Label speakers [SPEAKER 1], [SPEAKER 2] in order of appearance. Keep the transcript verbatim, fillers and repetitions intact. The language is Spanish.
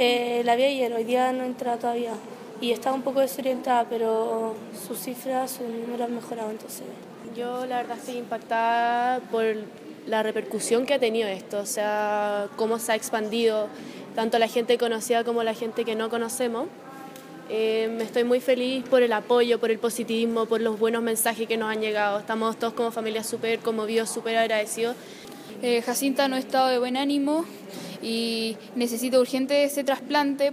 [SPEAKER 1] Eh, la vi ayer, hoy día no he entrado todavía y estaba un poco desorientada, pero sus cifras, sus números han mejorado, entonces.
[SPEAKER 2] Yo la verdad estoy impactada por la repercusión que ha tenido esto, o sea, cómo se ha expandido tanto la gente conocida como la gente que no conocemos. Eh, estoy muy feliz por el apoyo, por el positivismo, por los buenos mensajes que nos han llegado. Estamos todos como familia súper conmovidos, súper agradecidos.
[SPEAKER 3] Eh, Jacinta no ha estado de buen ánimo y necesita urgente ese trasplante.